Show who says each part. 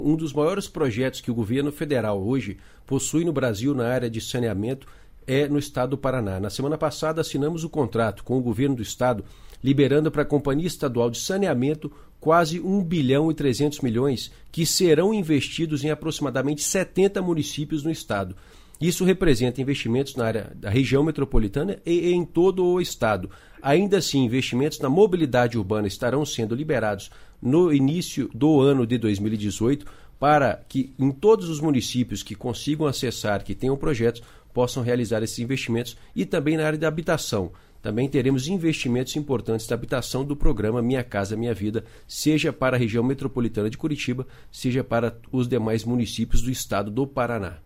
Speaker 1: Um dos maiores projetos que o governo federal hoje possui no Brasil na área de saneamento é no estado do Paraná. Na semana passada assinamos o contrato com o governo do estado, liberando para a Companhia Estadual de Saneamento quase 1 bilhão e 300 milhões que serão investidos em aproximadamente 70 municípios no estado. Isso representa investimentos na área da região metropolitana e em todo o estado. Ainda assim, investimentos na mobilidade urbana estarão sendo liberados no início do ano de 2018 para que em todos os municípios que consigam acessar, que tenham projetos, possam realizar esses investimentos e também na área da habitação. Também teremos investimentos importantes da habitação do programa Minha Casa Minha Vida, seja para a região metropolitana de Curitiba, seja para os demais municípios do estado do Paraná.